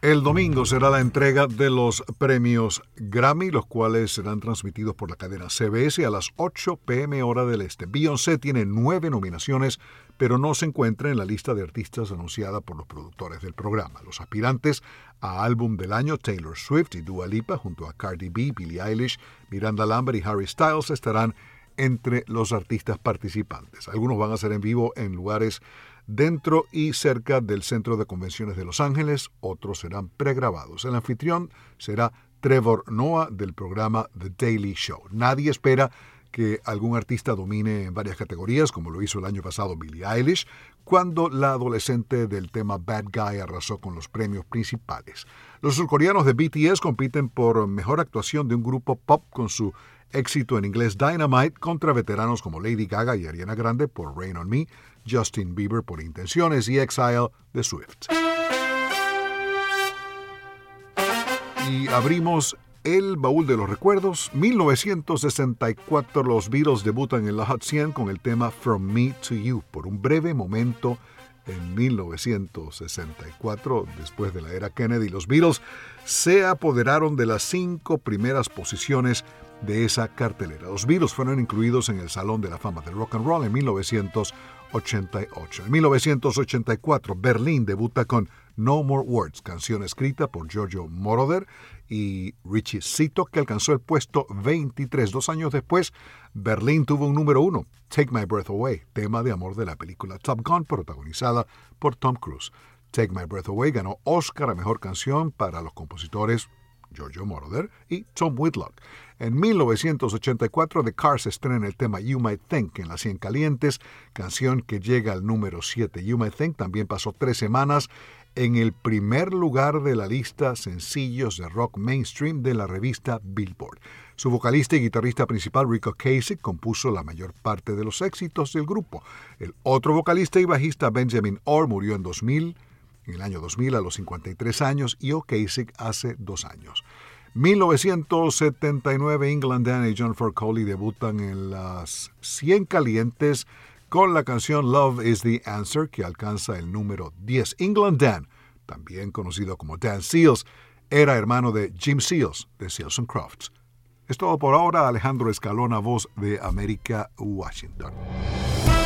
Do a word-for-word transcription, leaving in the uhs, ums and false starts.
El domingo será la entrega de los premios Grammy, los cuales serán transmitidos por la cadena C B S a las ocho p m hora del este. Beyoncé tiene nueve nominaciones, pero no se encuentra en la lista de artistas anunciada por los productores del programa. Los aspirantes a álbum del año, Taylor Swift y Dua Lipa, junto a Cardi B, Billie Eilish, Miranda Lambert y Harry Styles, estarán entre los artistas participantes. Algunos van a ser en vivo en lugares dentro y cerca del Centro de Convenciones de Los Ángeles, otros serán pregrabados. El anfitrión será Trevor Noah del programa The Daily Show. Nadie espera que algún artista domine en varias categorías, como lo hizo el año pasado Billie Eilish, cuando la adolescente del tema Bad Guy arrasó con los premios principales. Los surcoreanos de B T S compiten por mejor actuación de un grupo pop con su éxito en inglés Dynamite contra veteranos como Lady Gaga y Ariana Grande por Rain on Me, Justin Bieber por Intenciones y Exile de Swift. Y abrimos el baúl de los recuerdos. mil novecientos sesenta y cuatro, los Beatles debutan en la Hot cien con el tema From Me to You. Por un breve momento, en mil novecientos sesenta y cuatro, después de la era Kennedy, los Beatles se apoderaron de las cinco primeras posiciones de esa cartelera. Los Beatles fueron incluidos en el Salón de la Fama del Rock and Roll en mil novecientos ochenta y ocho. En mil novecientos ochenta y cuatro, Berlín debuta con No More Words, canción escrita por Giorgio Moroder y Richie Zito, que alcanzó el puesto veintitrés. Dos años después, Berlín tuvo un número uno, Take My Breath Away, tema de amor de la película Top Gun, protagonizada por Tom Cruise. Take My Breath Away ganó Oscar a Mejor Canción para los compositores Giorgio Moroder y Tom Whitlock. En mil novecientos ochenta y cuatro, The Cars estrena el tema You Might Think en las cien calientes, canción que llega al número siete. You Might Think también pasó tres semanas en el primer lugar de la lista sencillos de rock mainstream de la revista Billboard. Su vocalista y guitarrista principal, Rick Ocasek, compuso la mayor parte de los éxitos del grupo. El otro vocalista y bajista, Benjamin Orr, murió en dos mil, en el año dos mil a los cincuenta y tres años, y Ocasek hace dos años. mil novecientos setenta y nueve, England Dan y John Foley debutan en las cien calientes con la canción Love is the Answer, que alcanza el número diez. England Dan, también conocido como Dan Seals, era hermano de Jim Seals, de Seals and Crofts. Es todo por ahora. Alejandro Escalona, Voz de América, Washington.